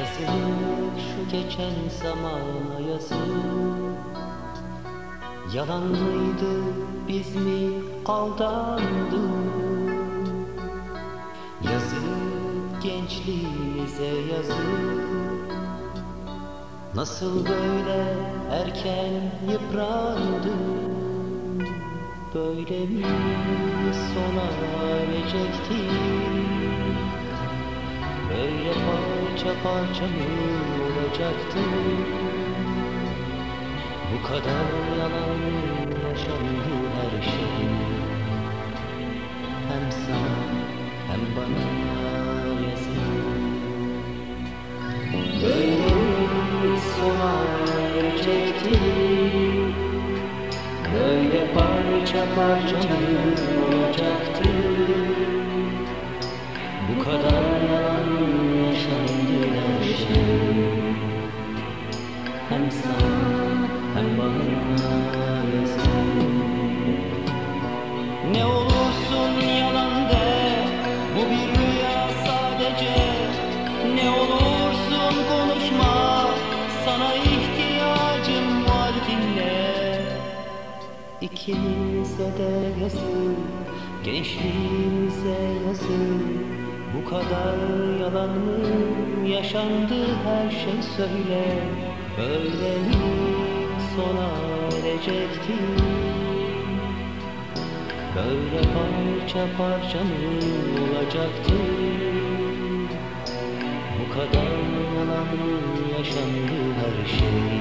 Yazık şu geçen zamana yazık. Yalan mıydı, biz mi aldandık? Yazık gençliğimize yazık. Nasıl böyle erken yıprandık? Böyle mi sona erecektik? Böyle parça parça mı olacaktı? Bu kadar yalan yaşandı her şey. Hem sana hem bana yazık. Böyle mi sona erecekti? Böyle parça parça mı olacaktı? Bu kadar yalan yaşandı her şey. Hem sana hem bana yazık. Ne olursun yalan de, bu bir rüya sadece. Ne olursun konuşma, sana ihtiyacım var, dinle. İkimize de yazık, gençliğimize yazık. Bu kadar yalan mı yaşandı her şey, söyle. Böyle mi sona erecekti? Böyle parça parça mı olacaktı? Bu kadar yalan mı yaşandı her şey.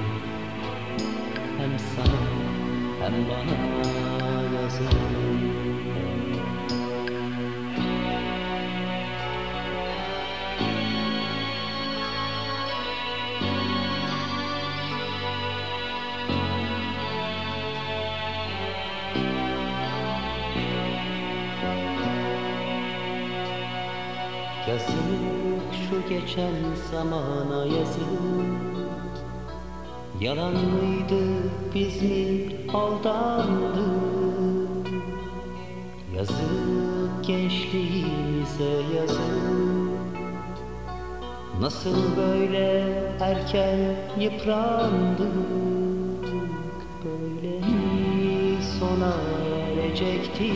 Hem sana hem bana yazık. Yazık şu geçen zamana yazık. Yalan mıydı, biz mi aldandık? Yazık gençliğimize yazık. Nasıl böyle erken yıprandık? Böyle mi sona erecekti?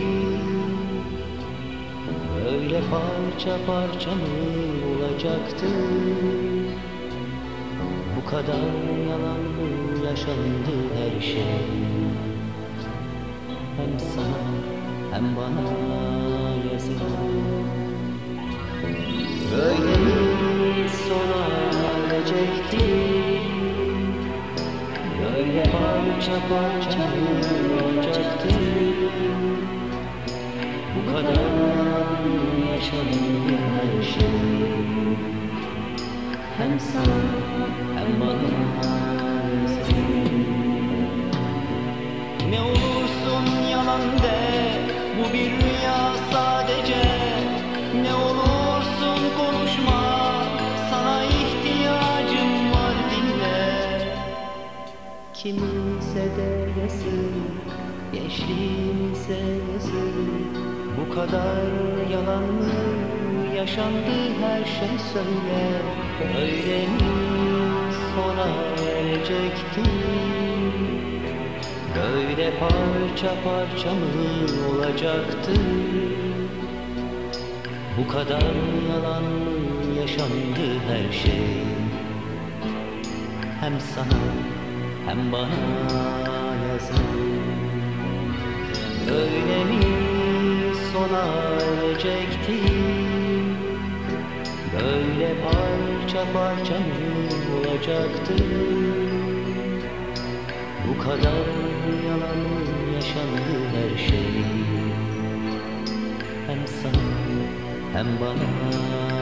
Böyle parça parça mı olacaktı? Bu kadar yalan mı yaşandı her şey? Hem sana hem bana yazık. Böyle mi sona erecekti? Böyle parça parça mı olacaktı? Bu kadar yaşandı her şey. Hem sana hem bana yazık. Ne olursun yalan de, bu bir rüya sadece. Ne olursun konuşma, sana ihtiyacım var, dinle. Kimse de yazık, gençliğimize yazık. Bu kadar yalan mı yaşandı her şey, söyle. Öyle mi sona erecekti? Böyle parça parça mı olacaktı? Bu kadar yalan mı yaşandı her şey. Hem sana hem bana yazık. Öyle mi sona erecekti? Böyle parça parça mı olacaktı? Bu kadar yalan mı yaşandı her şey. Hem sana hem bana